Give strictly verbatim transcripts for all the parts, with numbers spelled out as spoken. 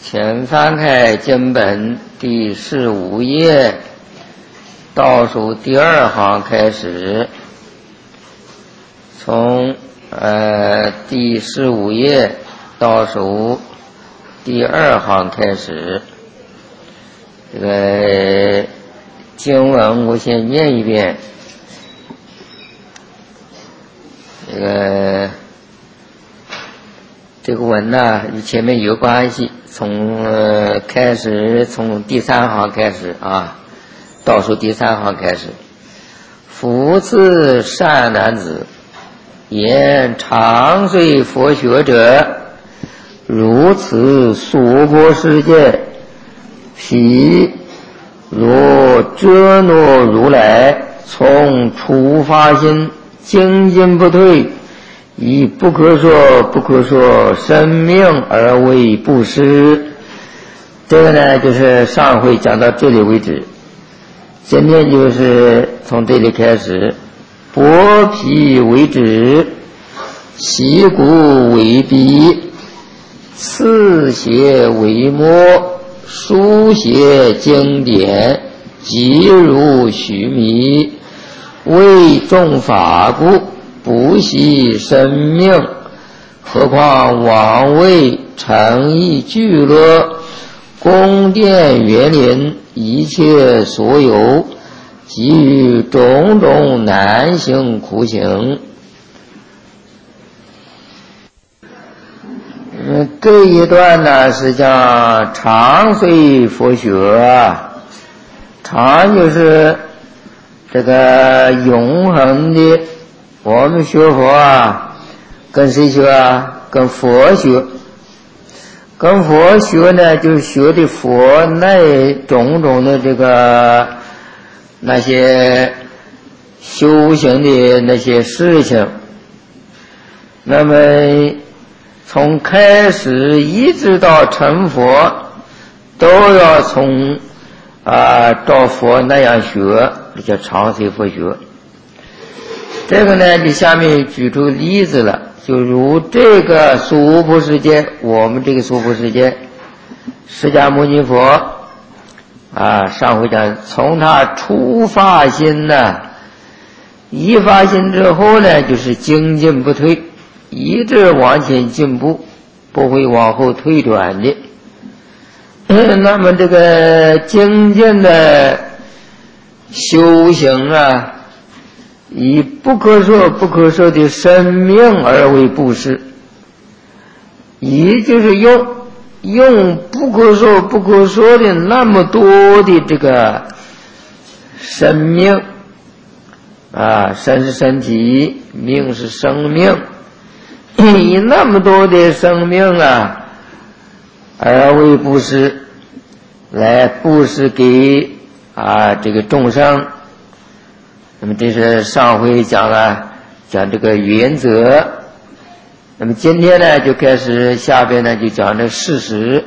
请翻开经本第十五页，倒数第二行开始，从呃第十五页倒数第二行开始。这个经文我先念一遍。这个这个文呢与前面有关系，从、呃、开始从第三行开始啊，倒数第三行开始。夫次善男子，言长岁佛学者，如此娑婆世界，彼若遮诺如来，从初发心，精进不退，以不可说不可说生命而为布施。这个呢就是上回讲到这里为止，今天就是从这里开始。剥皮为纸，洗骨为笔，刺写为墨，书写经典，即如须弥，为众法故，不惜生命，何况王位诚意聚乐，宫殿园林，一切所有，给予种种难行苦行。嗯，这一段呢是讲长岁佛学，长就是这个永恒的。我们学佛啊，跟谁学啊？跟佛学。跟佛学呢，就是学的佛那种种的这个那些修行的那些事情。那么从开始一直到成佛，都要从啊照佛那样学，这叫长岁佛学。这个呢就下面举出例子了，就如这个娑婆世界，我们这个娑婆世界，释迦牟尼佛啊，上回讲从他初发心呢，一发心之后呢就是精进不退，一直往前进步，不会往后退转的。那么这个精进的修行啊，以不可说不可说的生命而为布施，也就是用用不可说不可说的那么多的这个生命啊，身是身体，命是生命，以那么多的生命啊而为布施，来布施给啊这个众生。那么这是上回讲了讲这个原则，那么今天呢就开始下边呢就讲这事实。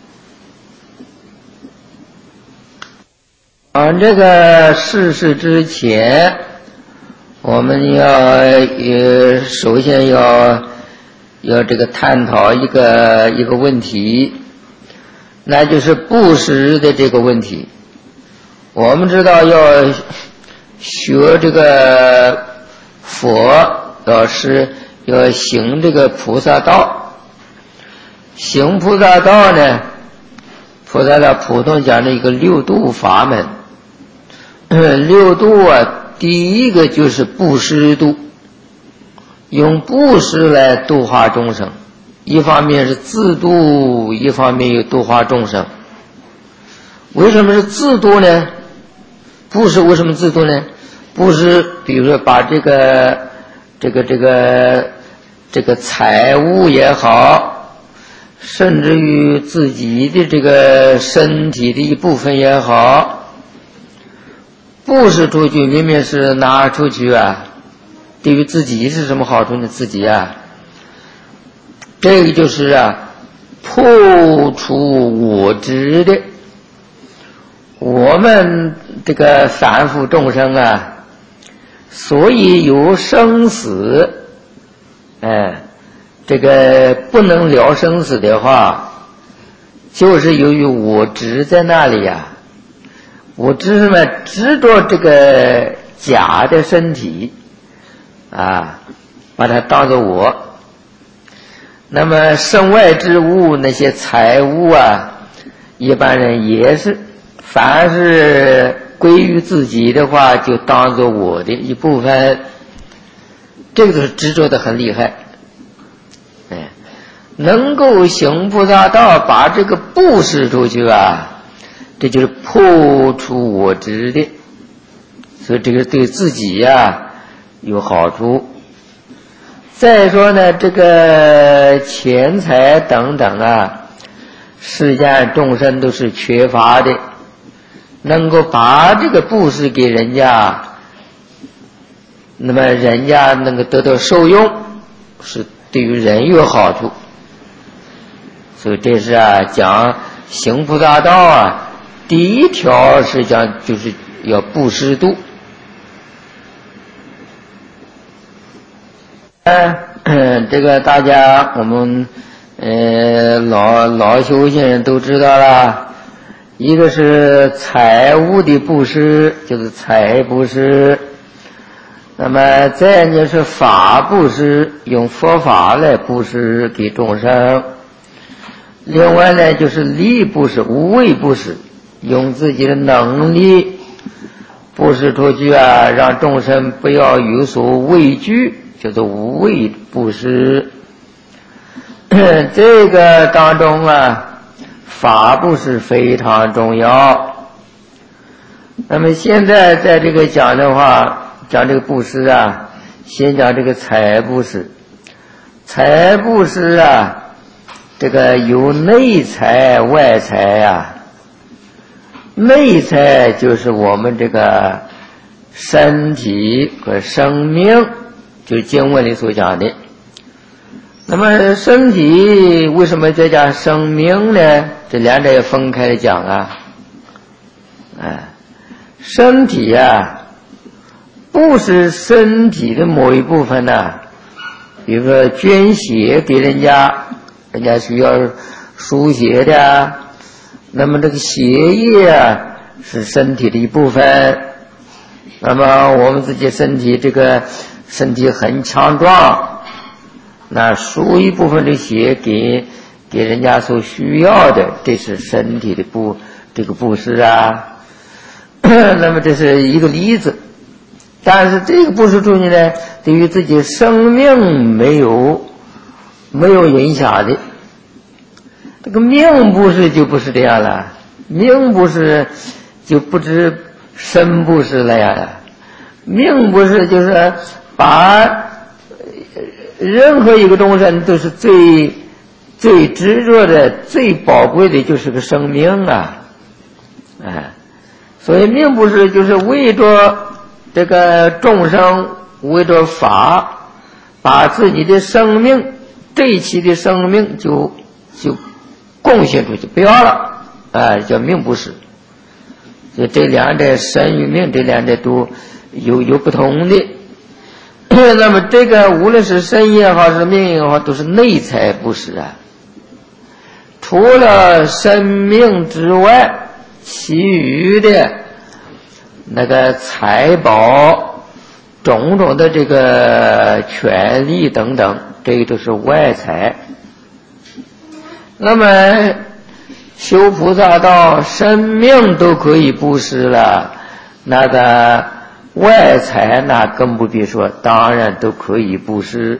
讲这个事实之前，我们要呃首先要要这个探讨一个一个问题，那就是布施的这个问题。我们知道要学这个佛，要是要行这个菩萨道。行菩萨道呢，菩萨道普通讲的一个六度法门。六度啊，第一个就是布施度，用布施来度化众生，一方面是自度，一方面又度化众生。为什么是自度呢？布施为什么自度呢？布施比如说把这个这个这个这个财物也好，甚至于自己的这个身体的一部分也好，布施出去，明明是拿出去啊，对于自己是什么好处呢？自己啊，这个就是啊破除我执的。我们这个凡夫众生啊，所以有生死，哎，这个不能了生死的话， 就是由于我执在那里呀、啊，我执什么？执着这个假的身体啊，把它当作我。那么身外之物，那些财物啊，一般人也是，凡是归于自己的话，就当作我的一部分。这个都是执着的很厉害。哎，能够行菩萨道，把这个布施出去啊，这就是破除我执的，所以这个对自己呀、啊、有好处。再说呢，这个钱财等等啊，世间众生都是缺乏的，能够把这个布施给人家，那么人家能够得到受用，是对于人有好处。所以这是啊，讲行菩萨道啊，第一条是讲就是要布施度。嗯，这个大家我们呃老老修行人都知道了，一个是财物的布施，就是财布施。那么再呢是法布施，用佛法来布施给众生。另外呢就是力布施，无畏布施，用自己的能力布施出去啊，让众生不要有所畏惧，叫做无畏布施。这个当中啊，法布施非常重要。那么现在在这个讲的话，讲这个布施啊，先讲这个财布施。财布施啊，这个有内财外财啊。内财就是我们这个身体和生命，就是经文里所讲的。那么身体为什么再讲生命呢？这两者也分开来讲啊。哎，身体啊，不是身体的某一部分呢、啊，比如说捐血给人家，人家需要输血的啊，那么这个血液啊是身体的一部分。那么我们自己身体这个身体很强壮，那输一部分的血给给人家所需要的，这是身体的布这个布施啊。那么这是一个例子，但是这个布施出去呢，对于自己生命没有没有影响的。这个命布施就不是这样了，命布施就不知身布施了呀。命布施就是把任何一个众生都是最最执着的、最宝贵的，就是个生命啊！哎，所以命布施就是为着这个众生，为着法，把自己的生命这一期的生命就就贡献出去，不要了，哎，叫命布施。所以这两者身与命，这两者都有有不同的。那么这个无论是身也好，是命也好，都是内财布施啊。除了生命之外，其余的那个财宝、种种的这个权利等等，这个都是外财。那么修菩萨道，生命都可以布施了，那个外财那更不必说，当然都可以布施。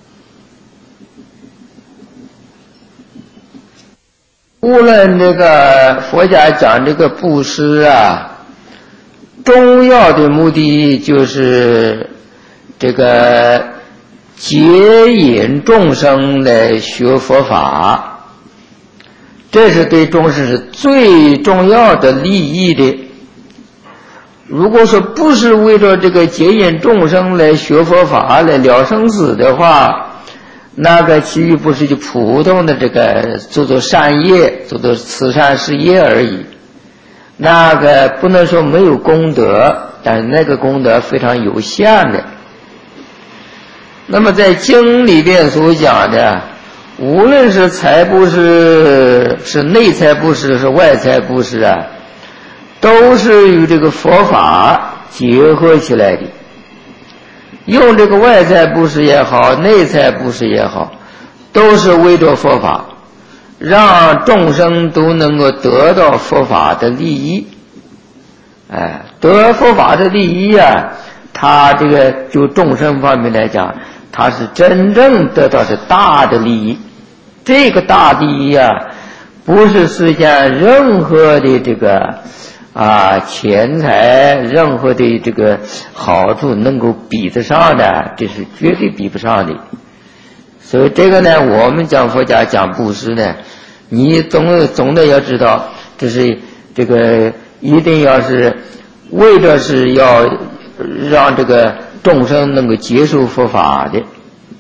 无论这个佛家讲这个布施啊，重要的目的就是这个接引众生来学佛法，这是对众生是最重要的利益的。如果说不是为了这个接引众生来学佛法来了生死的话，那个其余不是就普通的这个做做善业，做做慈善事业而已。那个不能说没有功德，但是那个功德非常有限的。那么在经里边所讲的， 无论是财布施，是内财布施，是外财布施啊，都是与这个佛法结合起来的。用这个外财布施也好，内财布施也好，都是为着佛法，让众生都能够得到佛法的利益。哎，得佛法的利益啊，他这个就众生方面来讲，他是真正得到是大的利益。这个大利益啊，不是世间任何的这个啊钱财，任何的这个好处能够比得上的，这是绝对比不上的。所以这个呢，我们讲佛家讲布施呢，你总总得要知道，这是这个一定要是为着是要让这个众生能够接受佛法的。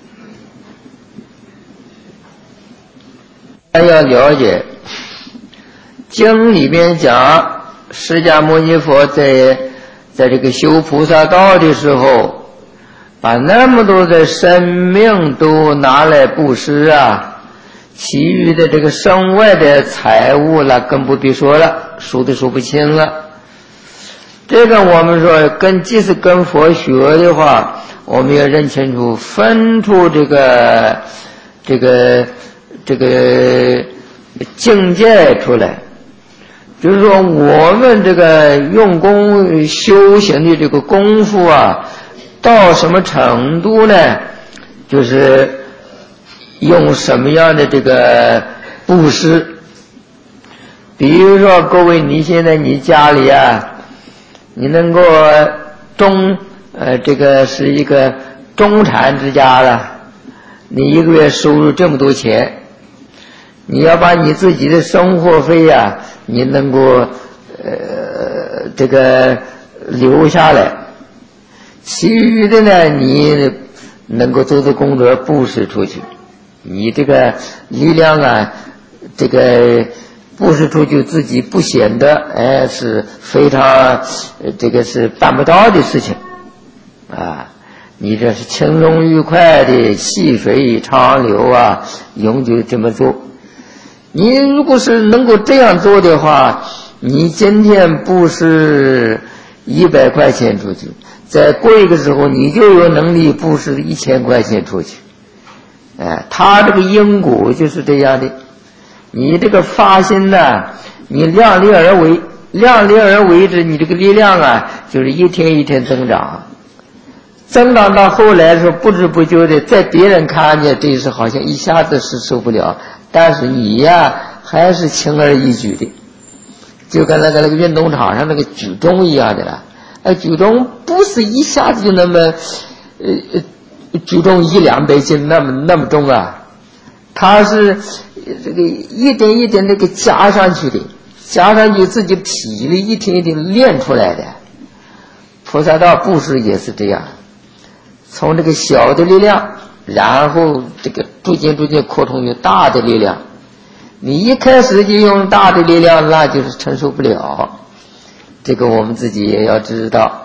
要了解经里面讲，释迦牟尼佛在在这个修菩萨道的时候，把那么多的生命都拿来布施啊，其余的这个身外的财物了更不必说了，数都数不清了。这个我们说跟即使跟佛学的话，我们要认清楚，分出这个这个这个境界出来。就是说我们这个用功修行的这个功夫啊，到什么程度呢？就是用什么样的这个布施。比如说各位，你现在你家里啊，你能够中呃这个是一个中产之家了，你一个月收入这么多钱，你要把你自己的生活费啊，你能够呃这个留下来，其余的呢，你能够做做功德布施出去，你这个力量啊，这个布施出去自己不显得哎是非常这个是办不到的事情啊，你这是轻松愉快的细水长流啊，永久这么做。你如果是能够这样做的话，你今天布施一百块钱出去，再过一个时候你就有能力布施一千块钱出去。哎，他这个因果就是这样的。你这个发心呢，你量力而为，量力而为之，你这个力量啊，就是一天一天增长，增长到后来是不知不觉的，在别人看见这是好像一下子是受不了，但是你呀还是轻而易举的，就跟那个那个运动场上那个举重一样的了。哎，举重不是一下子就那么呃举重一两百斤那么那么重啊，它是这个一点一点那个加上去的，加上去自己体力一天一天练出来的。菩萨道布施也是这样，从这个小的力量，然后这个逐渐逐渐扩充有大的力量。你一开始就用大的力量，那就是承受不了。这个我们自己也要知道。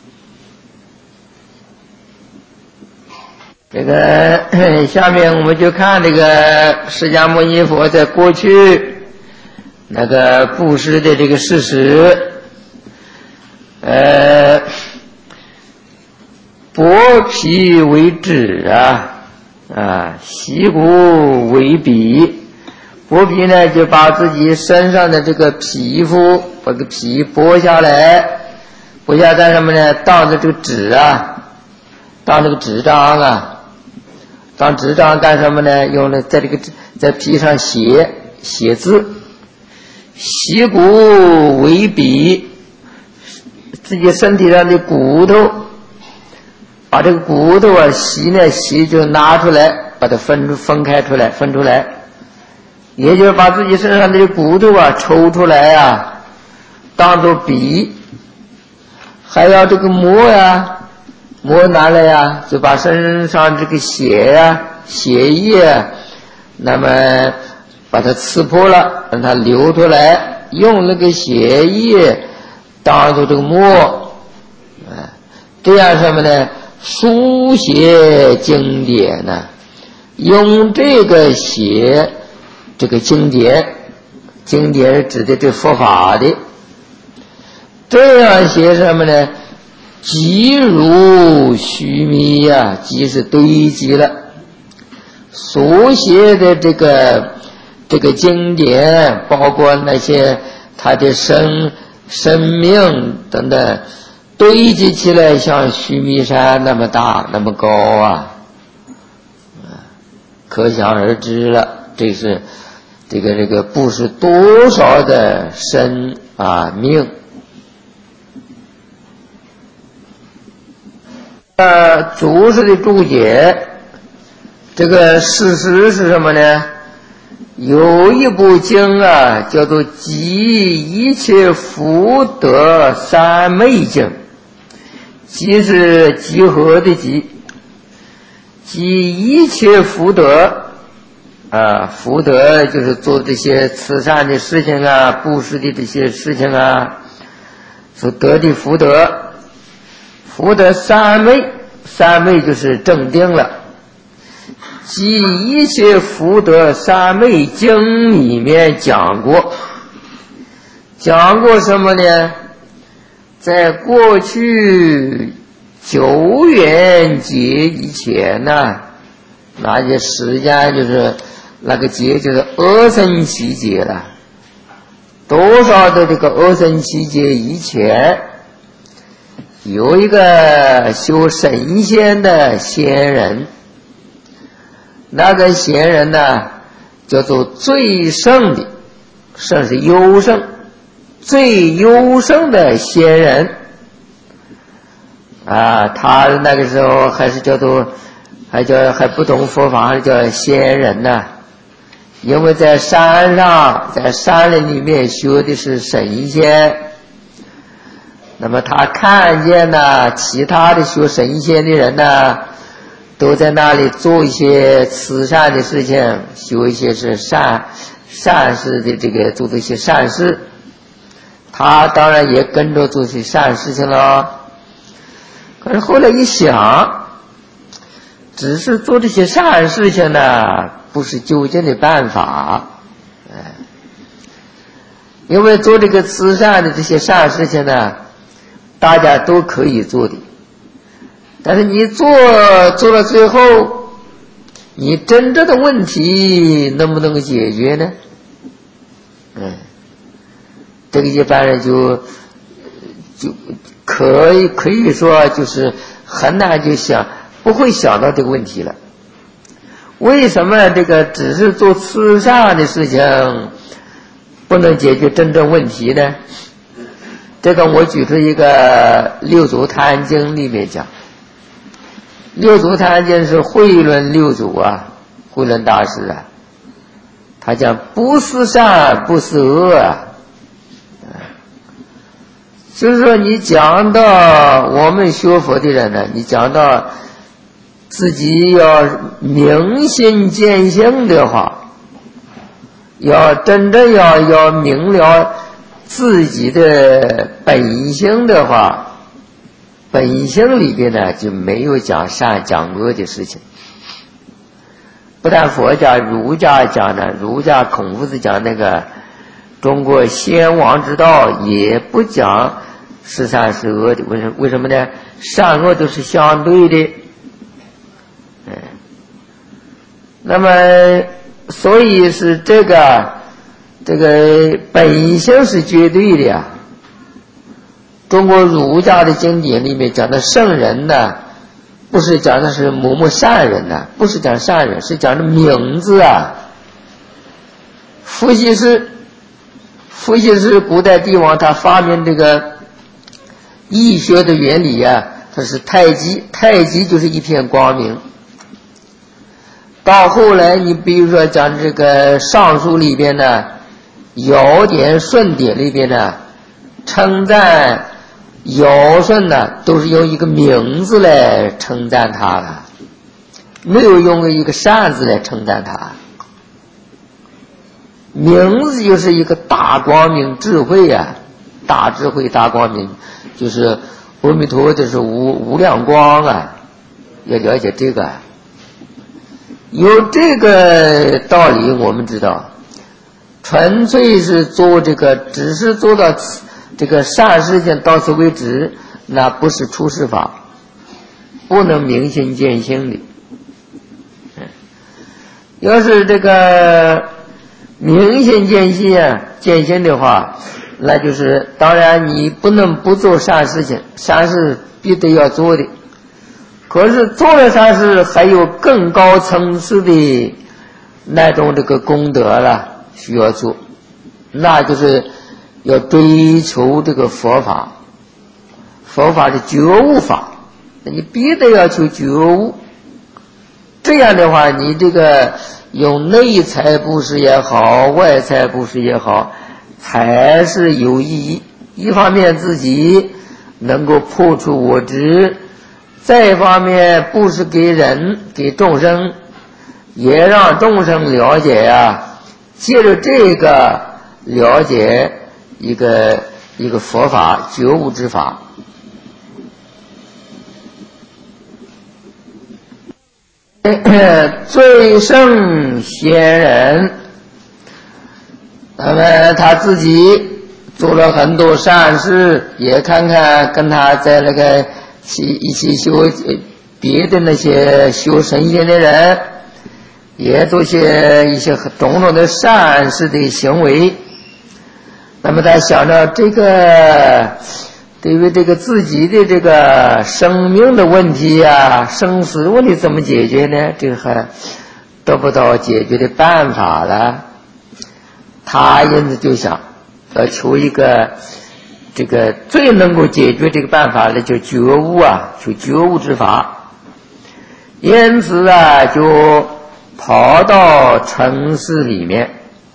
这个下面我们就看这个释迦牟尼佛在过去那个布施的这个事实。呃，剥皮为纸啊，啊，习骨为笔。剥皮呢，就把自己身上的这个皮肤，把个皮剥下来，剥下干什么呢？当着这个纸啊，当这个纸张啊。当纸张干什么呢？用了在这个在皮上写写字，习骨为笔，自己身体上的骨头，把这个骨头啊习呢习就拿出来，把它分分开出来，分出来，也就是把自己身上的骨头啊抽出来啊，当做笔，还要这个磨呀。磨拿来呀，就把身上这个血呀、血液，那么把它刺破了，让它流出来，用那个血液当做这个墨，啊，这样什么呢？书写经典呢， 用这个写这个经典，经典是指的这佛法的，这样写什么呢？积如须弥呀，积是堆积了，所写的这个这个经典，包括那些他的生生命等等，堆积起来像须弥山那么大那么高啊，可想而知了。这是这个这个不是多少的生啊命。呃，祖师的注解，这个事实是什么呢？有一部经啊，叫做《集一切福德三昧经》，集是集合的集，集一切福德啊，福德就是做这些慈善的事情啊，布施的这些事情啊，所得的福德。福德三昧，三昧就是正定了。集一切福德三昧经里面讲过，讲过什么呢？在过去久远劫以前呢，那些时间就是那个劫就是阿僧祇劫了，多少的这个阿僧祇劫以前，有一个修神仙的仙人，那个仙人呢叫做最胜的，胜是优胜，最优胜的仙人啊，他那个时候还是叫做还叫还不懂佛法，还叫仙人呢、啊。因为在山上，在山林里面学的是神仙，那么他看见呢，其他的学神仙的人呢，都在那里做一些慈善的事情，修一些是善善事的这个做这些善事，他当然也跟着做些善事情了。可是后来一想，只是做这些善事情呢，不是究竟的办法，哎，因为做这个慈善的这些善事情呢，大家都可以做的，但是你做做到最后，你真正的问题能不能解决呢？嗯，这个一般人就就可以可以说就是很难就想不会想到这个问题了。为什么这个只是做慈善的事情不能解决真正问题呢？这个我举出一个六祖坛经里面讲，六祖坛经是慧论六祖啊，慧论大师啊，他讲不是善不是恶啊，就是说你讲到我们学佛的人呢，你讲到自己要明心见性的话，要真正要要明了自己的本性的话，本性里边呢就没有讲善讲恶的事情。不但佛家儒家讲的，儒家孔夫子讲那个中国先王之道也不讲是善是恶的，为什么为什么呢？善恶都是相对的。嗯，那么所以是这个这个本性是绝对的呀。中国儒家的经典里面讲的圣人呢，不是讲的是某某善人呢，不是讲善人，是讲的名字啊。伏羲氏，伏羲氏古代帝王，他发明这个易学的原理啊，它是太极，太极就是一片光明。到后来你比如说讲这个尚书里边呢，尧典舜典里边呢，称赞尧舜呢都是用一个名字来称赞他的，没有用一个善字来称赞他。名字就是一个大光明智慧啊，大智慧大光明，就是阿弥陀就是无无量光啊，要了解这个。 有这个道理，我们知道，纯粹是做这个，只是做到这个善事情到此为止，那不是出世法，不能明心见性的。要是这个明心见性啊，见性的话，那就是当然你不能不做善事情，善事必得要做的。可是做了善事，还有更高层次的那种这个功德了，需要做，那就是要追求这个佛法，佛法是觉悟法，你必得要求觉悟。这样的话，你这个用内财布施也好，外财布施也好，才是有意义。一方面自己能够破除我执，再一方面布施给人给众生，也让众生了解啊，借着这个了解一个一个佛法觉悟之法。最胜仙人，那么他自己做了很多善事，也看看跟他在那个一起修别的那些修神仙的人，也做些一些种种的善事的行为。那么他想着这个对于这个自己的这个生命的问题啊，生死问题怎么解决呢？这个还得不到解决的办法了。他因此就想要求一个这个最能够解决这个办法的，就觉悟啊，求觉悟之法。因此啊，就跑到城市里面，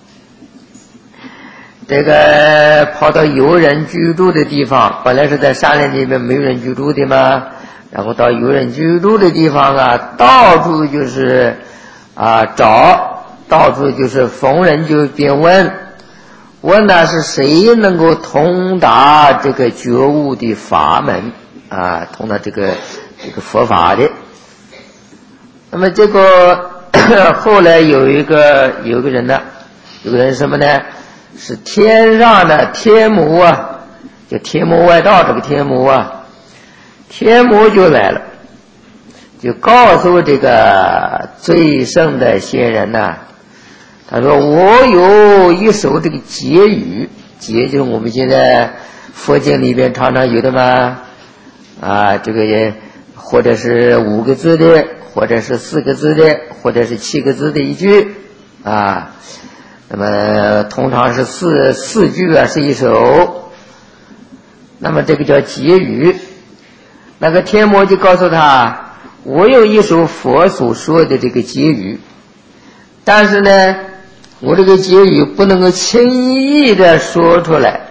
这个跑到有人居住的地方，本来是在山林里面没有人居住的嘛，然后到有人居住的地方啊，到处就是啊找，到处就是逢人就便问，问的是谁能够通达这个觉悟的法门啊，通达这个这个佛法的。那么结果后来有一个有个人呢，有个人什么呢？是天上的天母啊，就天母外道这个天母啊，天母就来了，就告诉这个最胜的仙人呐、啊，他说我有一首这个偈语，偈就是我们现在佛经里边常常有的嘛，啊，这个也或者是五个字的，或者是四个字的，或者是七个字的一句啊。那么通常是四四句啊，是一首。那么这个叫偈语。那个天魔就告诉他，我有一首佛所说的这个偈语，但是呢，我这个偈语不能够轻易的说出来，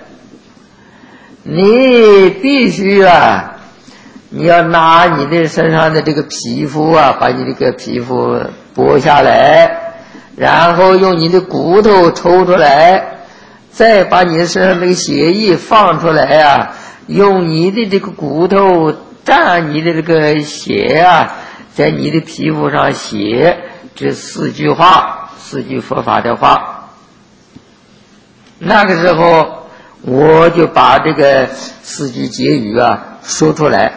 你必须啊，你要拿你的身上的这个皮肤啊，把你这个皮肤剥下来，然后用你的骨头抽出来，再把你身上这个血液放出来啊，用你的这个骨头蘸你的这个血啊，在你的皮肤上写这四句话，四句佛法的话。那个时候我就把这个四句偈语啊说出来。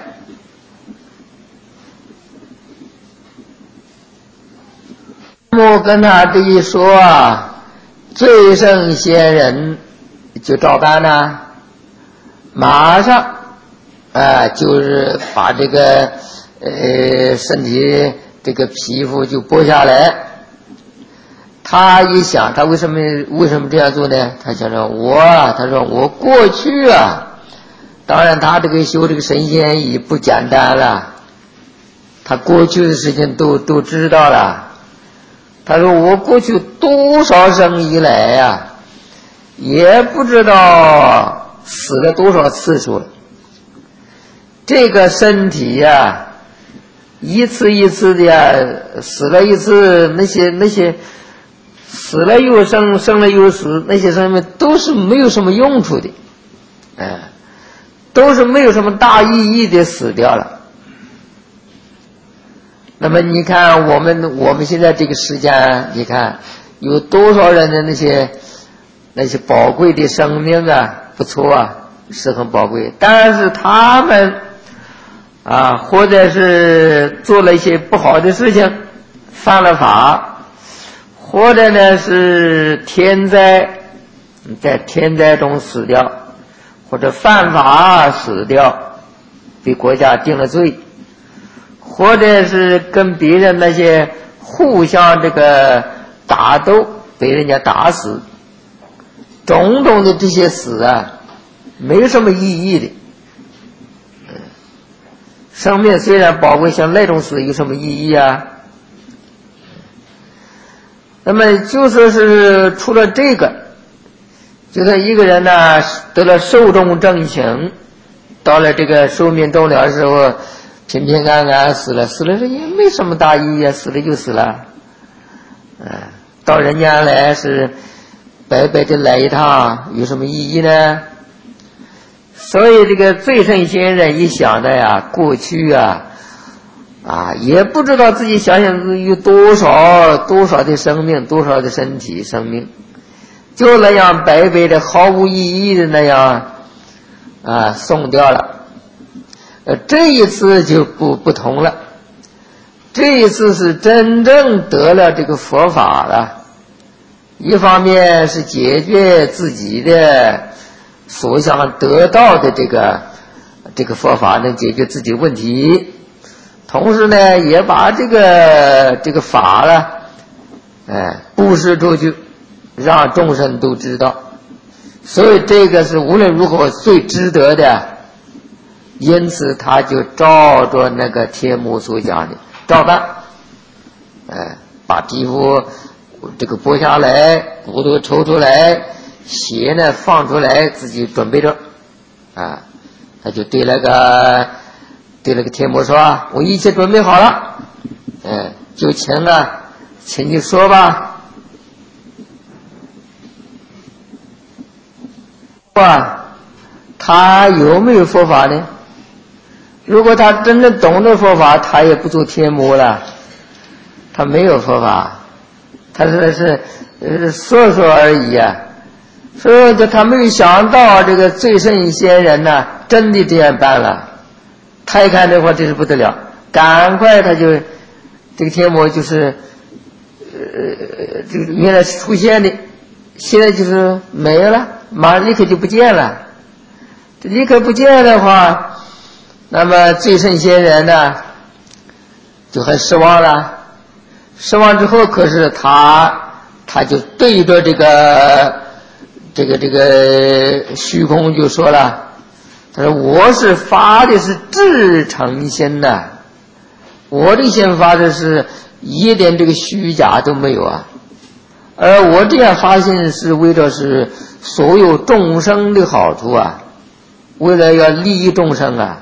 我跟他这一说啊，最胜仙人就照办了，马上啊、呃、就是把这个呃身体这个皮肤就剥下来。他一想，他为什么为什么这样做呢？他想着我啊，他说我过去啊，当然他这个修这个神仙也不简单了，他过去的事情都都知道了。他说我过去多少生以来呀、啊，也不知道死了多少次数了。这个身体呀、啊，一次一次的呀，死了一次，那些那些死了又生，生了又死，那些生命都是没有什么用处的，哎，都是没有什么大意义的死掉了。 那么你看我们我们现在这个时间，你看有多少人的那些那些宝贵的生命啊，不错啊，是很宝贵，但是他们啊，或者是做了一些不好的事情，犯了法，或者呢是天灾，在天灾中死掉，或者犯法死掉，被国家定了罪，或者是跟别人那些互相这个打斗，被人家打死，种种的这些死啊，没有什么意义的。生命虽然宝贵，像那种死有什么意义啊？那么就说是除了这个，就说一个人呢得了寿终正寝，到了这个寿命终了的时候，平平安安死了，死了也没什么大意义啊，死了就死了。嗯、呃，到人间来是白白的来一趟，有什么意义呢？所以这个最圣先人一想的呀，过去啊啊也不知道自己想想有多少多少的生命，多少的身体生命，就那样白白的毫无意义的那样啊送掉了。呃这一次就不不同了，这一次是真正得了这个佛法了，一方面是解决自己的所想得到的这个这个佛法能解决自己问题，同时呢也把这个这个法呢哎布施出去，让众生都知道，所以这个是无论如何最值得的。因此他就照着那个天母所讲的照办，哎把皮肤这个剥下来，骨头抽出来，血呢放出来，自己准备着啊，他就对那个对那个天母说，我一切准备好了，哎，就请了，请你说吧。哇，他有没有佛法呢？如果他真的懂得佛法，他也不做天母了，他没有佛法，他说是呃说说而已啊。所以他没有想到这个最圣先人呢真的这样办了，他一看这话真是不得了，赶快他就这个天母就是呃这个原来出现的，现在就是没了，马上立刻就不见了。这立刻不见的话，那么最圣先人呢就很失望了，失望之后，可是他他就对着这个这个这个虚空就说了，他说我是发的是至诚心的，我的心发的是一点这个虚假都没有啊，而我这样发心是为了是所有众生的好处啊，为了要利益众生啊。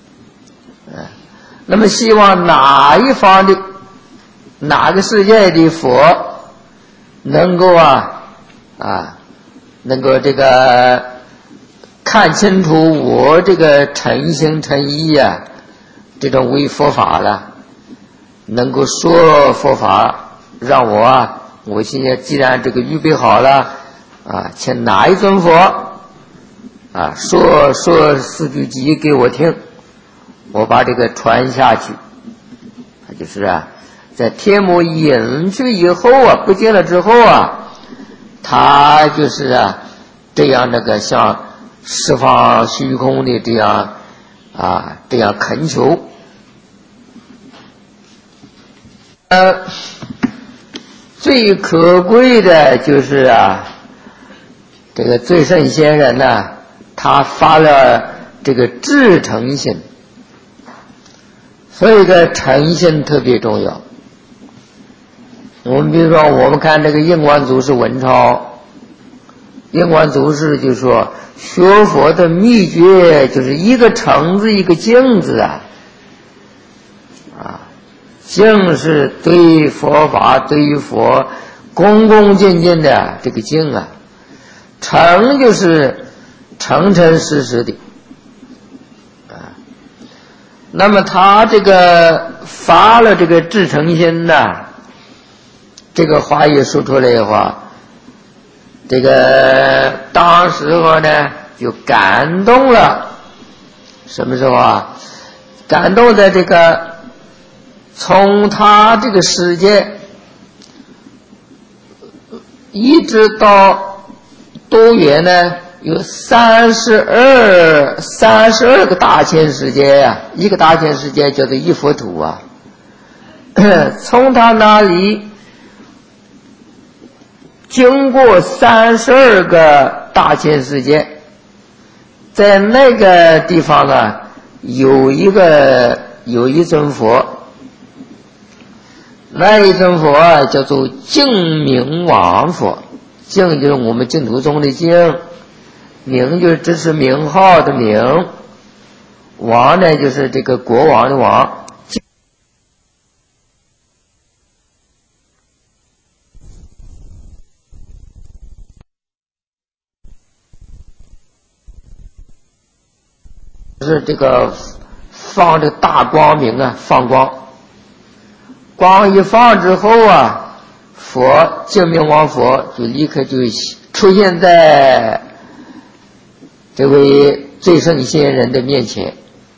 那么希望哪一方的哪个世界的佛能够啊啊能够这个看清楚我这个诚心诚意啊，这种为佛法了，能够说佛法，让我啊我现在既然这个预备好了啊，请哪一尊佛啊说说四句偈给我听，我把这个传下去。他就是啊在天母隐去以后啊，不见了之后啊，他就是啊这样那个像十方虚空的这样啊这样恳求。呃最可贵的就是啊这个最圣先人呢，他发了这个至诚心，所以这个诚心特别重要。我们比如说我们看这个印光祖师文钞，印光祖师就说学佛的秘诀就是一个诚字一个敬字啊，啊，敬是对佛法对于佛恭恭敬敬的这个敬啊，诚就是诚诚实实的啊。 那么他这个发了这个至诚心呐，这个话一说出来的话，这个当时候呢就感动了。什么时候啊？感动的这个从他这个世界一直到多远呢？有三十二三十二个大千世界呀、啊，一个大千世界叫做一佛土啊。从他那里经过三十二个大千世界，在那个地方呢，有一个有一尊佛，那一尊佛啊叫做净明王佛。净就是我们净土中的净，名就是这是名号的名，王呢就是这个国王的王。是这个放这个大光明啊，放光，光一放之后啊，佛净明王佛就立刻就出现在这位最圣仙人的面前。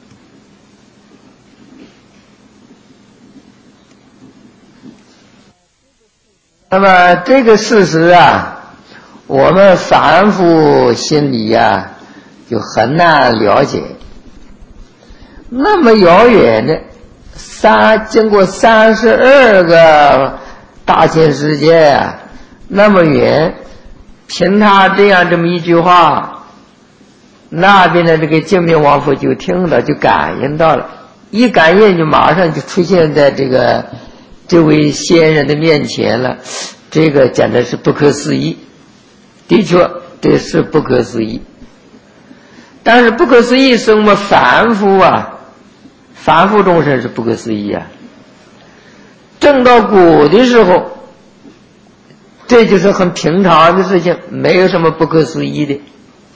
那么这个事实啊，我们凡夫心里啊就很难了解。那么遥远的三经过三十二个大千世界啊，那么远，凭他这样这么一句话，那边的这个净明王佛就听到，就感应到了，一感应就马上就出现在这个这位仙人的面前了。这个简直是不可思议，的确这是不可思议。但是不可思议是我们凡夫啊，凡夫众生是不可思议啊。证到果的时候，这就是很平常的事情，没有什么不可思议的。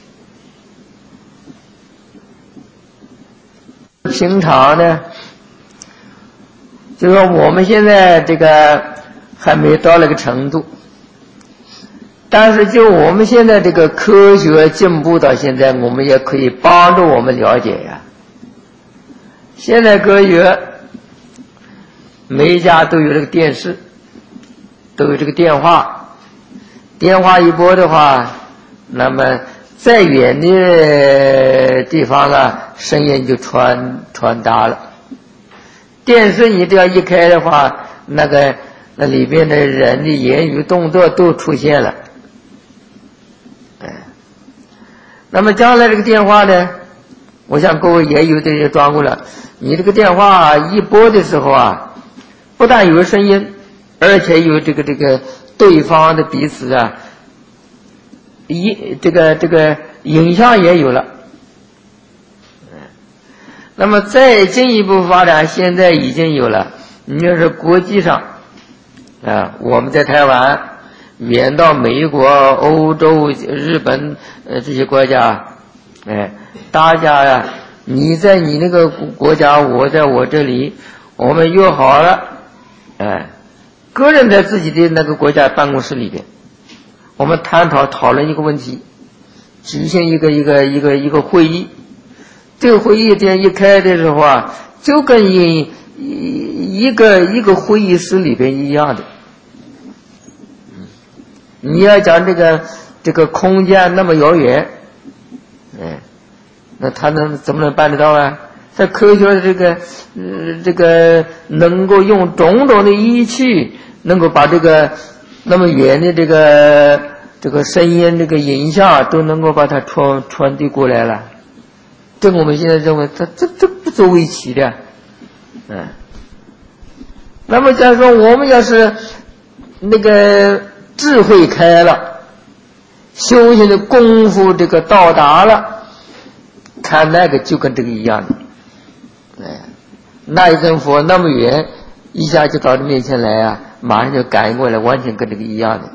平常呢，就说我们现在这个还没到那个程度，但是就我们现在这个科学进步到现在，我们也可以帮助我们了解呀。现在科学每一家都有这个电视，都有这个电话，电话一拨的话，那么再远的地方啊，声音就传传达了。电视你只要一开的话，那个那里边的人的言语动作都出现了。哎，那么将来这个电话呢，我想各位也有这些装过了。你这个电话一拨的时候啊，不但有声音，而且有这个这个对方的彼此啊，一这个这个影像也有了。那么再进一步发展，现在已经有了。你要是国际上啊，我们在台湾远到美国、欧洲、日本呃这些国家，哎，大家呀、啊，你在你那个国家，我在我这里，我们约好了，哎，个人在自己的那个国家办公室里边，我们探讨讨论一个问题，举行一个一个一个一个会议。这个会议点一开的时候啊，就跟一一个一个会议室里边一样的。你要讲这个这个空间那么遥远，哎，那他能怎么能办得到啊？在科学的这个呃这个能够用种种的仪器，能够把这个那么远的这个这个声音这个影像都能够把它传传递过来了。这我们现在认为它这这不足为奇的。嗯，那么假如说我们要是那个智慧开了，修行的功夫这个到达了，看那个就跟这个一样的。哎，那一尊佛那么远，一下就到你面前来啊，马上就感应过来，完全跟这个一样的。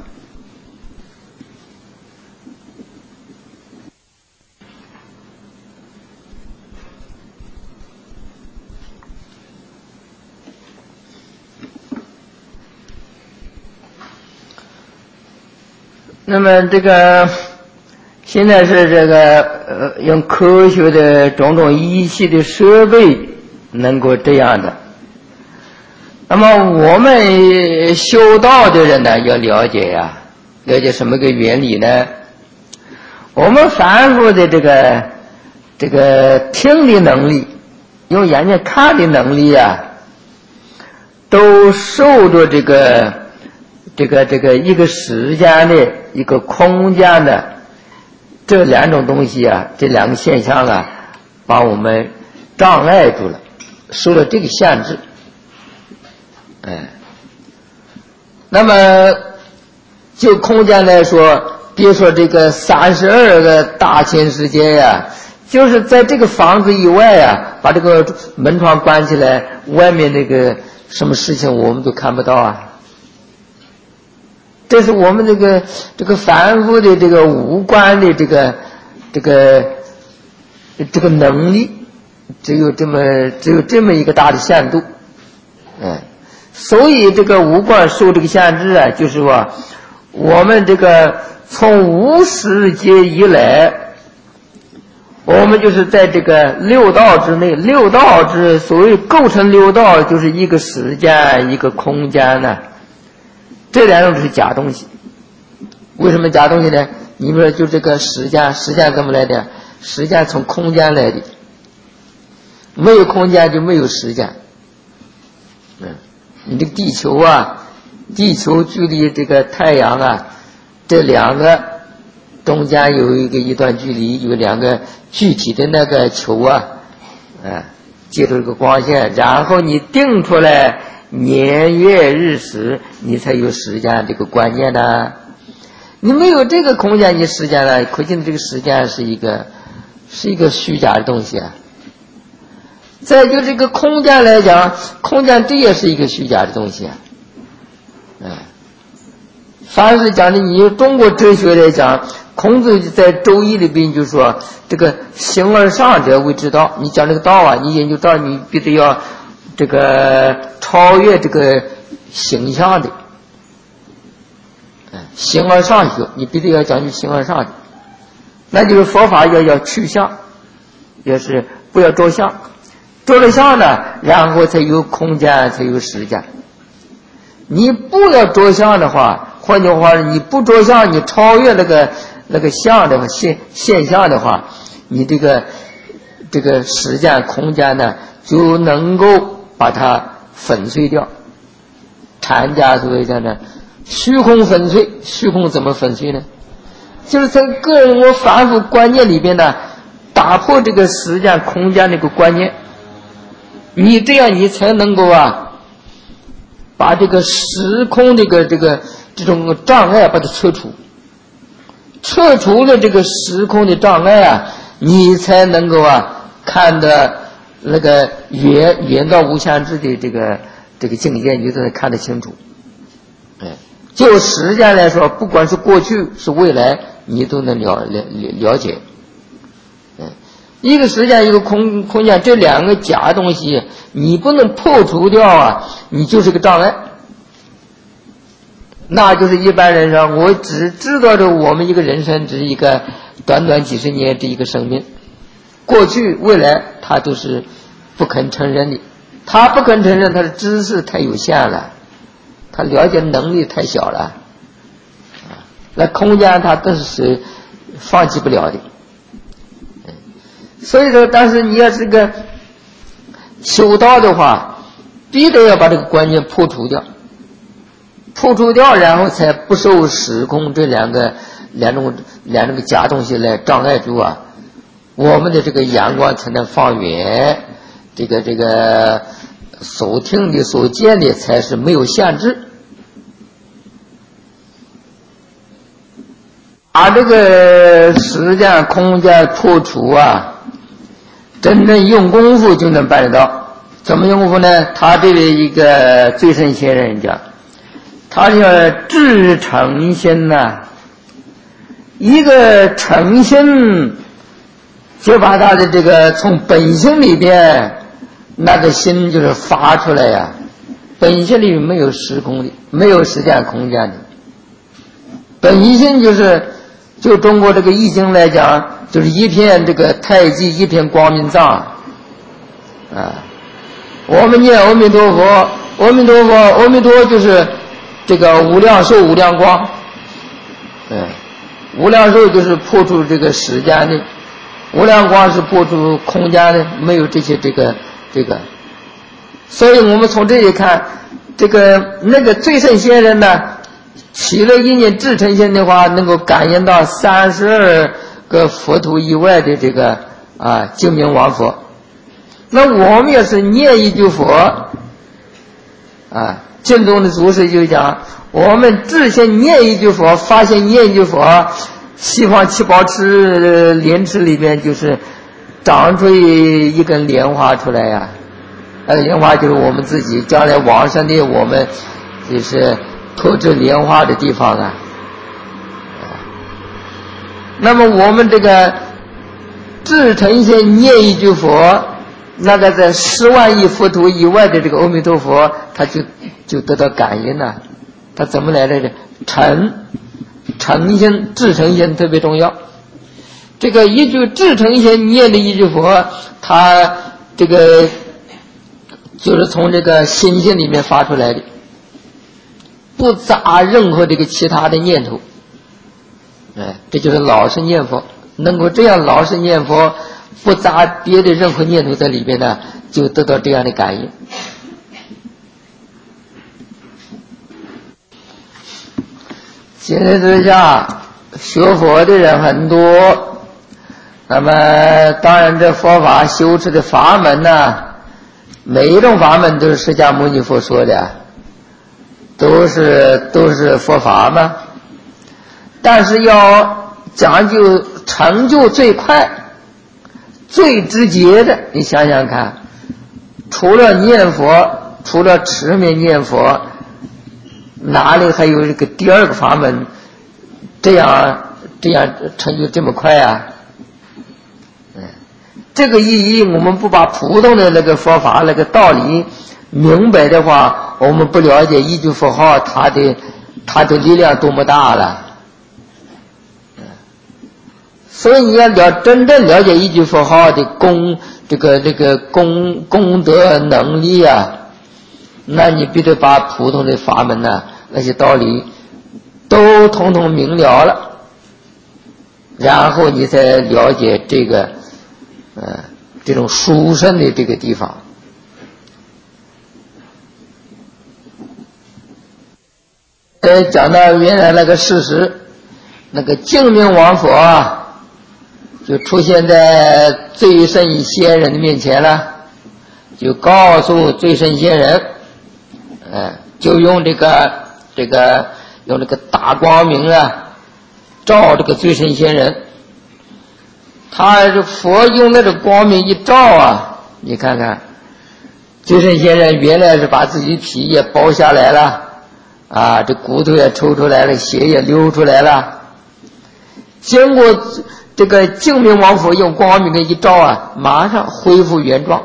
那么这个现在是这个呃用科学的种种仪器的设备能够这样的。那么我们修道的人呢，要了解呀、啊，了解什么个原理呢？我们凡夫的这个这个听的能力，用眼睛看的能力啊，都受着这个这个这个一个时间的一个空间的这两种东西啊，这两个现象啊，把我们障碍住了，受了这个限制。哎，那么就空间来说，别说这个三十二个大千世界呀、啊，就是在这个房子以外啊，把这个门窗关起来，外面那个什么事情我们都看不到啊。这是我们这个这个凡夫的这个五官的这个这个这个能力，只有这么只有这么一个大的限度，哎。所以这个五官受这个限制啊，就是说我们这个从无始劫以来，我们就是在这个六道之内，六道之所谓构成六道，就是一个时间一个空间呢，这两种是假东西。为什么假东西呢？你比如说就这个时间，时间怎么来的？时间从空间来的，没有空间就没有时间。嗯，你这个地球啊，地球距离这个太阳啊，这两个中间有一个一段距离，有两个具体的那个球啊，啊，接触这个光线，然后你定出来年月日时，你才有时间这个观念呢。你没有这个空间，你时间呢？可见这个时间是一个是一个虚假的东西啊。再就这个空间来讲，空间这也是一个虚假的东西啊。嗯，凡是讲的，你中国哲学来讲，孔子在《周易》里边就说，这个形而上者谓之道。你讲这个道啊，你研究道，你必须要这个超越这个形象的，嗯，形而上学，你必须要讲究形而上的。那就是佛法要要去相，也是不要着相。着了相呢，然后才有空间，才有时间。你不要着相的话，换句话说，你不着相，你超越那个那个相的话，现现象的话，你这个这个时间空间呢，就能够把它粉碎掉。禅家所谓讲的虚空粉碎，虚空怎么粉碎呢？就是从个人我凡夫观念里边呢，打破这个时间空间这个观念。你这样你才能够啊，把这个时空这个这个这种障碍把它撤除，撤除了这个时空的障碍啊，你才能够啊看的那个远远到无限制的这个这个境界，你都能看得清楚。哎，就时间来说，不管是过去是未来，你都能了了了解。一个时间一个空空间，这两个假东西你不能破除掉啊，你就是个障碍。那就是一般人说，我只知道着我们一个人生只是一个短短几十年这一个生命，过去未来他都是不肯承认的。他不肯承认，他的知识太有限了，他了解能力太小了，那空间他都是放弃不了的。所以说，但是你要这个修道的话，必须要把这个观念破除掉，破除掉，然后才不受时空这两个两种两种个假东西来障碍住啊，我们的这个眼光才能放远，这个这个所听的所见的才是没有限制。把这个时间空间破除啊，真正用功夫就能办得到。怎么用功夫呢？他这里一个最深仙人讲，他叫至诚心呐、啊，一个诚心就把他的这个从本性里边那个心就是发出来呀、啊，本性里没有时空的，没有时间空间的。 本一心就是就中国这个易经来讲，就是一片这个太极，一片光明藏啊。我们念阿弥陀佛，阿弥陀佛，阿弥陀就是这个无量寿无量光，嗯，无量寿就是破除这个时间的，无量光是破除空间的，没有这些这个这个。所以我们从这里看，这个那个最胜仙人呢，起了一念至诚心的话，能够感应到三十二个佛土以外的这个啊净明王佛。那我们也是念一句佛啊，净宗的祖师就讲，我们至先念一句佛，发现念一句佛，西方七宝池莲池里面就是长出一根莲花出来呀、啊，那个莲花就是我们自己将来往生的，我们就是托这莲花的地方啊。那么我们这个至诚心念一句佛，那个在十万亿佛土以外的这个阿弥陀佛，他就就得到感应了。他怎么来的呢？诚诚心至诚心特别重要。这个一句至诚心念的一句佛，他这个就是从这个心性里面发出来的，不杂任何这个其他的念头。哎，这就是老实念佛，能够这样老实念佛，不杂别的任何念头在里边呢，就得到这样的感应。现在之下学佛的人很多，那么当然这佛法修持的法门呢，每一种法门都是释迦牟尼佛说的，都是都是佛法嘛。但是要讲究成就最快最直接的，你想想看，除了念佛，除了持名念佛，哪里还有这个第二个法门这样这样成就这么快啊？嗯，这个意义我们不把普通的那个佛法那个道理明白的话，我们不了解一句佛号它的它的力量多么大了。所以你要了真正了解一句佛号的功，这个这个功功德能力啊，那你必须把普通的法门呐、啊、那些道理都统统明了了，然后你才了解这个呃这种殊胜的这个地方。呃，讲到原来那个事实，那个净明王佛啊，就出现在最胜仙人的面前了，就告诉最胜仙人，呃，就用这个这个用这个大光明啊，照这个最胜仙人。他是佛用那个光明一照啊，你看看，最胜仙人原来是把自己皮也剥下来了，啊，这骨头也抽出来了，血也流出来了，经过这个净明王佛用光明的一照啊，马上恢复原状。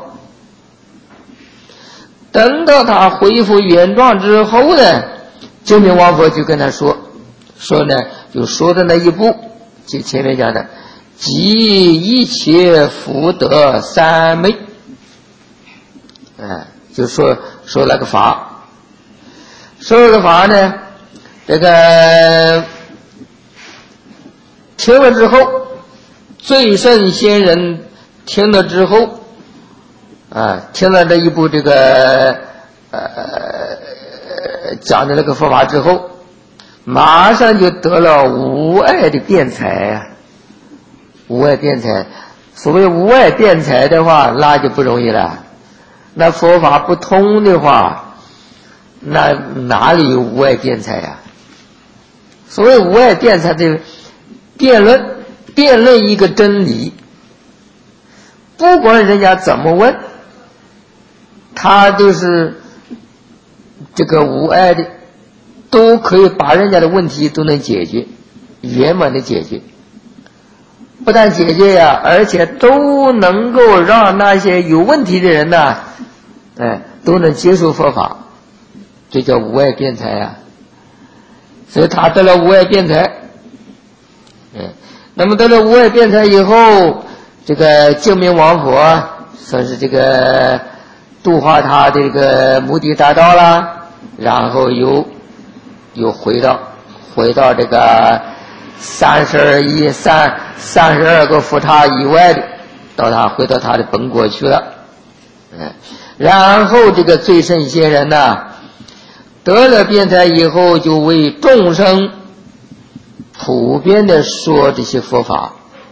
等到他恢复原状之后呢，净明王佛就跟他说说呢，就说的那一步，就前面讲的即一切福德三昧，哎，就说说那个法，说那个法呢，这个听了之后，最胜仙人听了之后啊，听了这一部这个呃讲的那个佛法之后，马上就得了无碍的辩才啊，无碍辩才。所谓无碍辩才的话，那就不容易了。那佛法不通的话，那哪里有无碍辩才啊？所谓无碍辩才的辩论，辩论一个真理，不管人家怎么问，他就是这个无碍的，都可以把人家的问题都能解决，圆满的解决。不但解决呀、啊，而且都能够让那些有问题的人呢、啊，哎，都能接受佛法，这叫无碍辩才啊。 所以他得了无碍辩才。嗯，那么得了无碍辩才以后，这个净明王佛算是这个度化他的这个目的达到了，然后又又回到回到这个三十二亿三三十二个佛刹以外的，到他回到他的本国去了。嗯，然后这个最胜仙人呢，得了辩才以后，就为众生普遍的说这些佛法。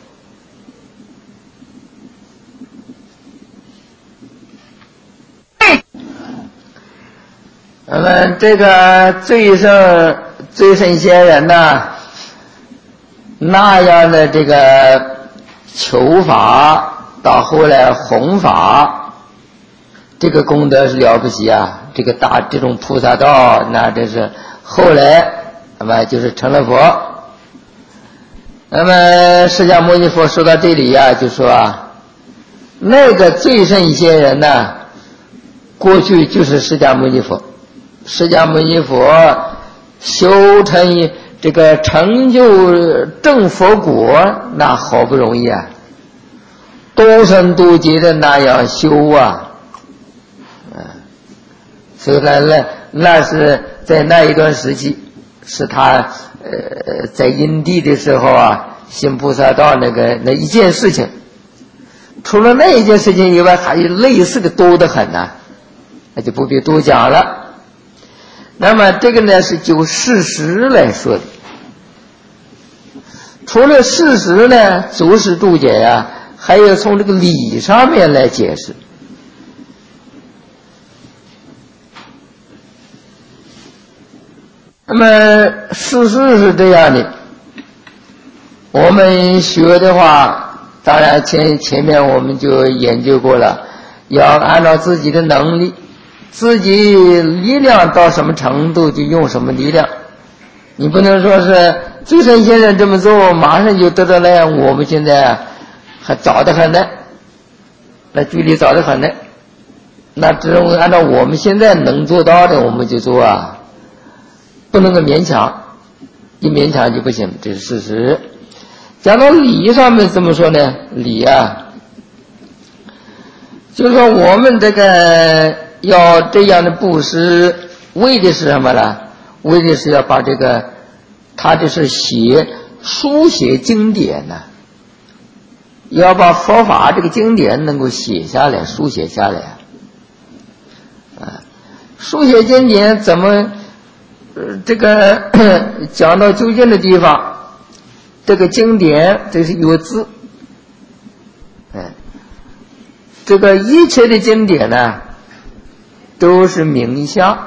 那么这个最胜最胜仙人呢，那样的这个求法，到后来弘法，这个功德是了不起啊！这个大这种菩萨道，那这是后来那么就是成了佛。那么释迦牟尼佛说到这里呀、啊，就说啊，那个最胜仙人呢，过去就是释迦牟尼佛。释迦牟尼佛修成这个成就正佛果，那好不容易啊，多生多劫的那样修啊，嗯，所以呢，那那是在那一段时期，是他呃在因地的时候啊，行菩萨道那个那一件事情。除了那一件事情以外，还有类似的多得很呐、啊，那就不必多讲了。那么这个呢是就事实来说的，除了事实呢，足是注解呀、啊，还要从这个理上面来解释。那么事实是这样的，我们学的话，当然前前面我们就研究过了，要按照自己的能力，自己力量到什么程度就用什么力量。你不能说是最胜仙人这么做马上就得到了，我们现在还早得很呢，那距离早得很呢，那只能按照我们现在能做到的我们就做啊，不能够勉强，一勉强就不行，这是事实。讲到理上面怎么说呢？理啊，就是说我们这个要这样的布施，为的是什么呢？为的是要把这个，他这是写书写经典呢、啊，要把佛法这个经典能够写下来，书写下来啊。书写经典怎么，呃、这个讲到究竟的地方，这个经典这是有字，哎，这个一切的经典呢，都是名相。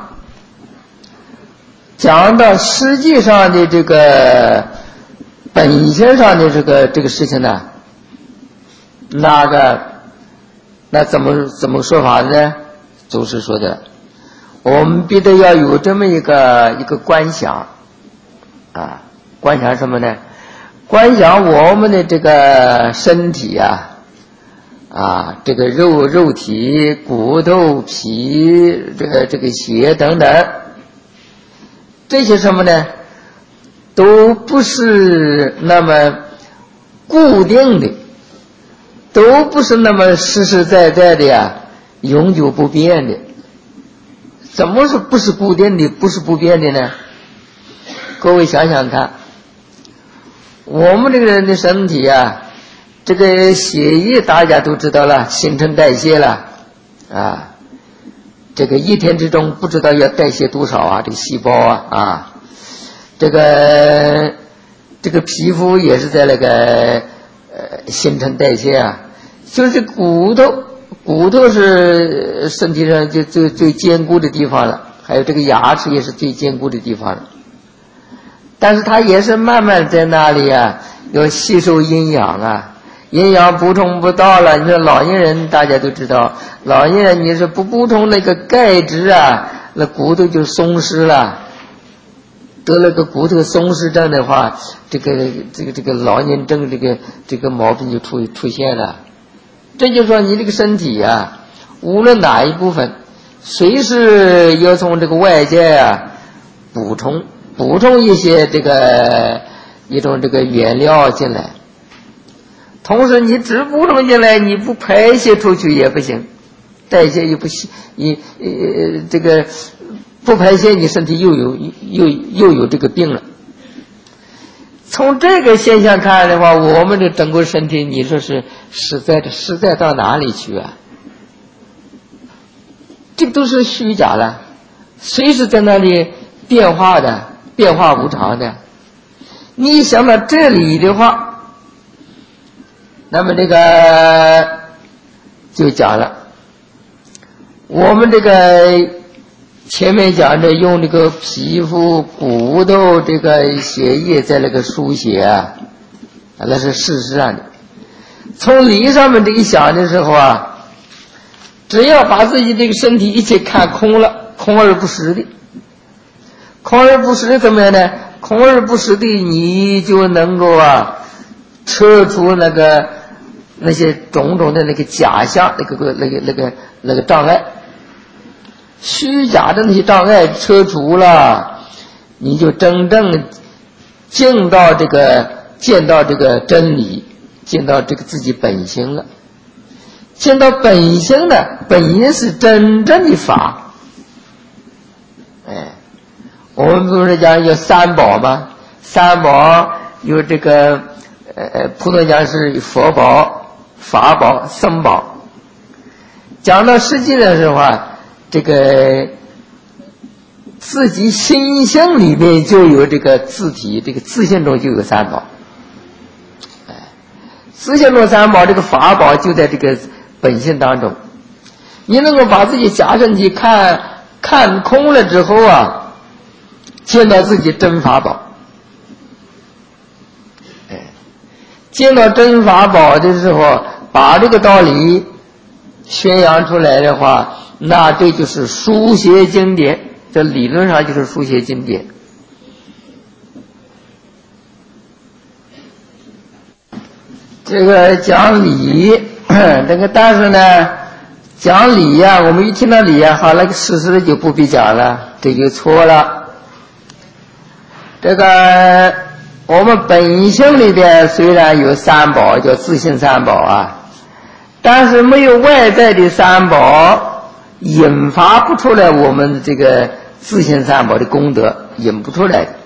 讲到实际上的这个本性上的这个这个事情呢，那个那怎么怎么说法呢？就是说的，我们必须要有这么一个一个观想啊，观想什么呢？观想我们的这个身体啊，啊，这个肉肉体、骨头、皮、这个这个血等等。这些什么呢，都不是那么固定的，都不是那么实实在在的呀，永久不变的。怎么是不是固定的，不是不变的呢？各位想想看，我们这个人的身体啊，这个血液大家都知道了，新陈代谢了啊。这个一天之中不知道要代谢多少啊，这个细胞啊啊，这个这个皮肤也是在那个呃新陈代谢啊，就是骨头，骨头是身体上就最最坚固的地方了，还有这个牙齿也是最坚固的地方了，但是它也是慢慢在那里啊，要吸收营养啊。营养补充不到了，你说老年人大家都知道，老年人你是不补充那个钙质啊，那骨头就松弛了，得了个骨头松弛症的话，这个这个这个老年症这个这个毛病就出出现了。这就说你这个身体啊，无论哪一部分，随时要从这个外界啊补充补充一些这个一种这个原料进来。同时你只补充进来，你不排泄出去也不行，代谢又不行，你呃这个不排泄，你身体又有又又有这个病了。从这个现象看的话，我们的整个身体，你说是实在的实在到哪里去啊？这都是虚假的，随时在那里变化的，变化无常的。你想到这里的话，那么这个就讲了，我们这个前面讲的用这个皮肤、骨头、这个血液在那个书写啊，那是事实上的。从理上面这一想的时候啊，只要把自己这个身体一切看空了，空而不实的，空而不实怎么样呢？空而不实的，你就能够啊，撤出那个那些种种的那个假象，那个那个那个那个障碍。虚假的那些障碍撤除了，你就真正见到这个见到这个真理，见到这个自己本性了。见到本性的本因是真正的法。哎，我们不是讲有三宝吗？三宝有这个呃，普通讲是佛宝、法宝、僧宝。讲到实际的时候啊，这个自己心性里面就有这个自体，这个自性中就有三宝。哎，自性中三宝，这个法宝就在这个本性当中。你能够把自己假身体看看空了之后啊，见到自己真法宝。哎，见到真法宝的时候，把这个道理宣扬出来的话，那这就是书写经典，这理论上就是书写经典。这个讲理，这个但是呢，讲理呀、啊，我们一听到理呀、啊，好，那个事实就不必讲了，这就错了。这个我们本性里边虽然有三宝，叫自性三宝啊，但是没有外在的三宝，引发不出来我们这个自性三宝的功德，引不出来。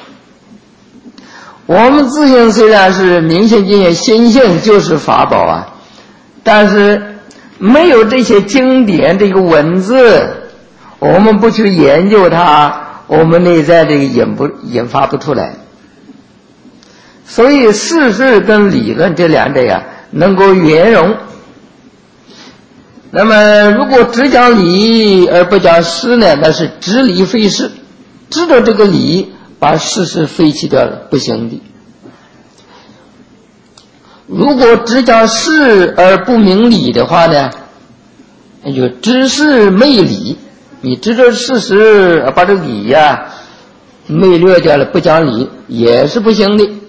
我们自性虽然是明性经验，心性就是法宝啊，但是没有这些经典这个文字，我们不去研究它，我们内在这个引不引发不出来。所以事实跟理论这两者呀，能够圆融。那么如果只讲理而不讲事呢，那是知理非事，知道这个理，把事实废弃掉了，不行的。如果只讲事而不明理的话呢，那就知事昧理，你知道事实把这理呀、啊、昧略掉了，不讲理也是不行的。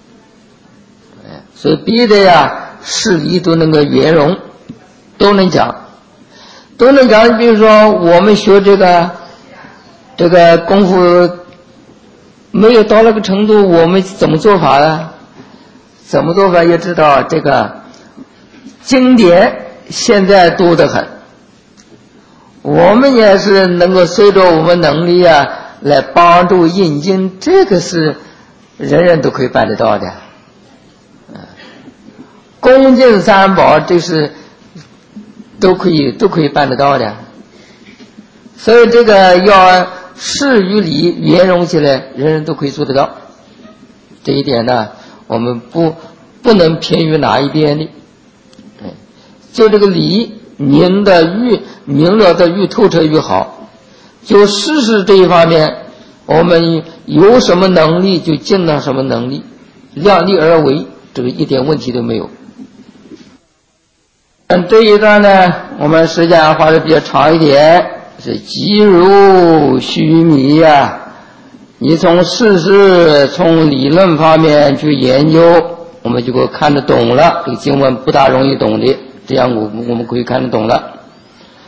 所以逼的呀，事理都能够圆融，都能讲，都能讲。比如说我们学这个这个功夫没有到那个程度，我们怎么做法呢？怎么做法也知道，这个经典现在多得很，我们也是能够随着我们能力啊来帮助印经，这个是人人都可以办得到的。恭敬三宝，这是都可以都可以办得到的。所以这个要事与理圆融起来，人人都可以做得到。这一点呢，我们不不能偏于哪一边的。就这个理明的越明了的越透彻越好。就事实这一方面，我们有什么能力就尽到什么能力，量力而为，这个一点问题都没有。嗯，这一段呢，我们时间花的比较长一点，是即如须弥呀、啊。你从事实、从理论方面去研究，我们就看得懂了。这个经文不大容易懂的，这样我我们可以看得懂了。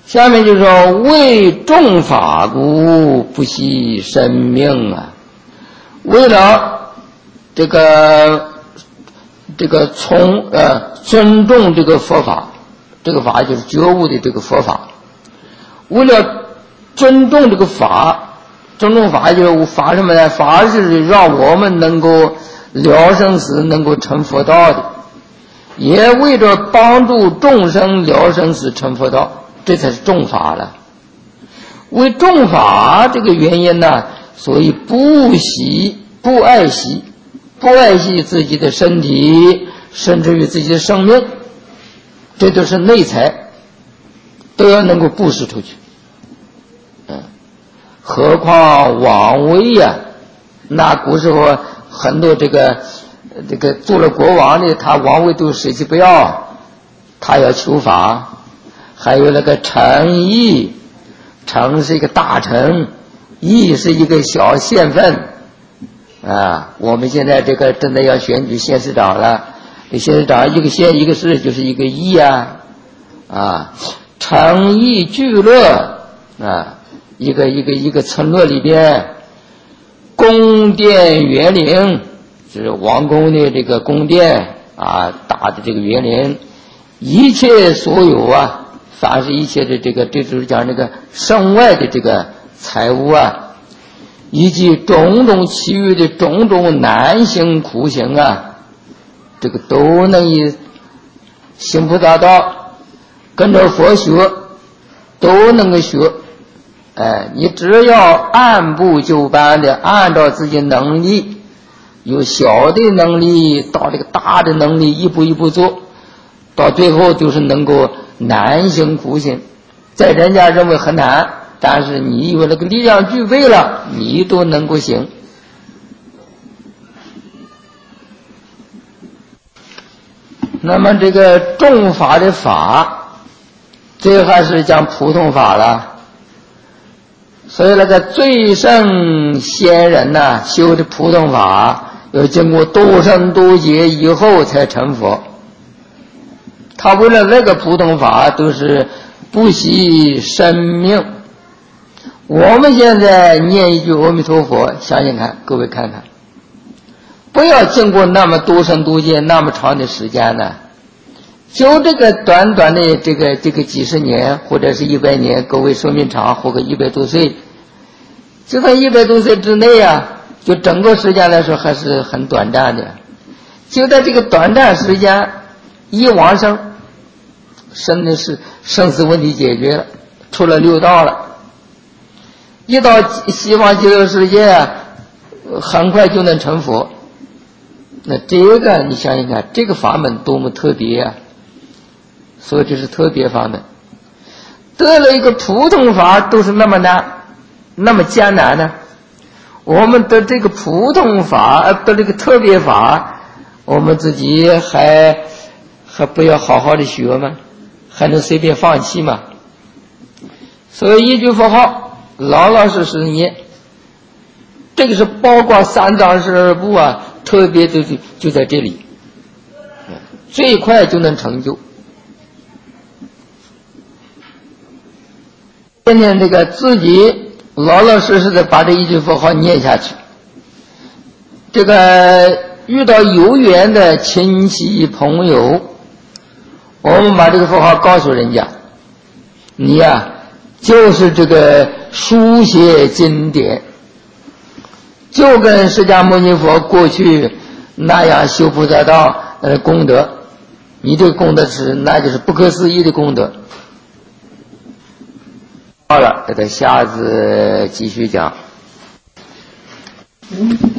下面就说为众法故不惜生命啊，为了这个这个从呃尊重这个佛法，这个法就是觉悟的这个佛法，为了尊重这个法，尊重法就是法什么呢？法是让我们能够了生死，能够成佛道的，也为着帮助众生了生死成佛道，这才是重法了。为重法这个原因呢，所以不惜不爱惜不爱惜自己的身体，甚至于自己的生命，这都是内财，都要能够布施出去。嗯，何况王位呀、啊？那古时候很多这个这个做了国王的，他王位都舍弃不要，他要求法。还有那个臣义，臣是一个大臣，义是一个小县份啊。我们现在这个正在要选举县市长了，这县市长一个县一个市就是一个义啊啊，臣义聚乐啊，一个一个一个村落里边，宫殿园林，就是王宫的这个宫殿啊，大的这个园林，一切所有啊，凡是一切的这个，这就是讲这个身外的这个财物啊，以及种种其余的种种难行苦行啊，这个都能以行菩萨道，跟着佛学，都能够学。哎，你只要按部就班的，按照自己能力，由小的能力到这个大的能力，一步一步做，到最后就是能够难行苦行。在人家认为很难，但是你有那个力量具备了，你都能够行。那么这个重法的法，这还是讲普通法了。所以那个最胜仙人呐、啊，修的普通法要经过多生多劫以后才成佛。他为了那个普通法都是不惜生命。我们现在念一句阿弥陀佛，想想看，各位看看，不要经过那么多生多劫那么长的时间呢，就这个短短的这个这个几十年或者是一百年，各位寿命长，活个一百多岁，就在一百多岁之内啊，就整个时间来说还是很短暂的。就在这个短暂时间一往生，生的是生死问题解决了，出了六道了，一到西方极乐世界啊，很快就能成佛。那这个你想想看，这个法门多么特别啊！所以这是特别法门。得了一个普通法都是那么难，那么艰难呢？我们得这个普通法，得这个特别法，我们自己还还不要好好的学吗？还能随便放弃吗？所以一句佛号，老老实实念，这个是包括三藏十二部啊，特别就就在这里，最快就能成就。天天这个自己老老实实的把这一句佛号念下去，这个遇到有缘的亲戚朋友，我们把这个佛号告诉人家，你呀、啊、就是这个书写经典，就跟释迦牟尼佛过去那样修菩萨道呃功德，你这个功德是那就是不可思议的功德。好了，这个下次继续讲。嗯